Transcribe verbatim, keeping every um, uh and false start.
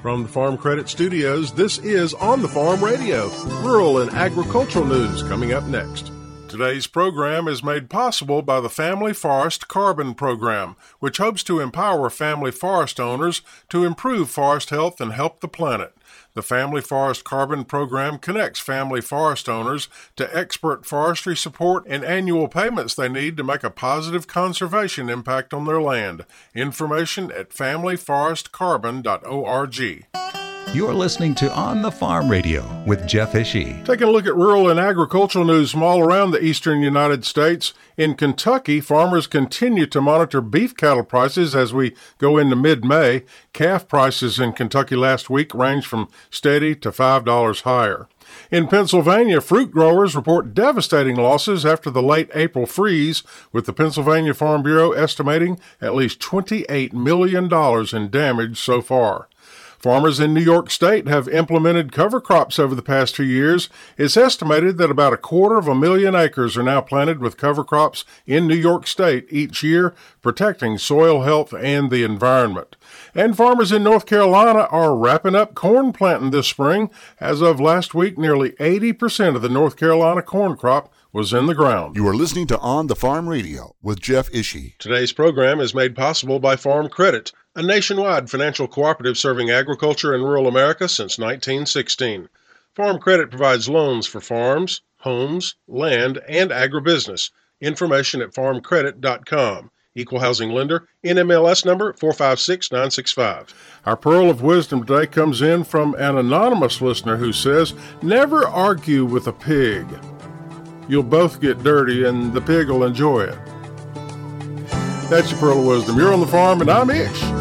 From the Farm Credit Studios, this is On the Farm Radio, rural and agricultural news coming up next. Today's program is made possible by the Family Forest Carbon Program, which hopes to empower family forest owners to improve forest health and help the planet. The Family Forest Carbon Program connects family forest owners to expert forestry support and annual payments they need to make a positive conservation impact on their land. Information at family forest carbon dot org. You're listening to On the Farm Radio with Jeff Ishii. Taking a look at rural and agricultural news from all around the eastern United States. In Kentucky, farmers continue to monitor beef cattle prices as we go into mid-May. Calf prices in Kentucky last week ranged from steady to five dollars higher. In Pennsylvania, fruit growers report devastating losses after the late April freeze, with the Pennsylvania Farm Bureau estimating at least twenty-eight million dollars in damage so far. Farmers in New York State have implemented cover crops over the past few years. It's estimated that about a quarter of a million acres are now planted with cover crops in New York State each year, protecting soil health and the environment. And farmers in North Carolina are wrapping up corn planting this spring. As of last week, nearly eighty percent of the North Carolina corn crop was in the ground. You are listening to On the Farm Radio with Jeff Ishii. Today's program is made possible by Farm Credit, a nationwide financial cooperative serving agriculture and rural America since nineteen sixteen. Farm Credit provides loans for farms, homes, land, and agribusiness. Information at farm credit dot com. Equal housing lender, N M L S number four five six nine six five. Our pearl of wisdom today comes in from an anonymous listener who says, never argue with a pig. You'll both get dirty and the pig will enjoy it. That's your pearl of wisdom. You're on the farm and I'm Ish.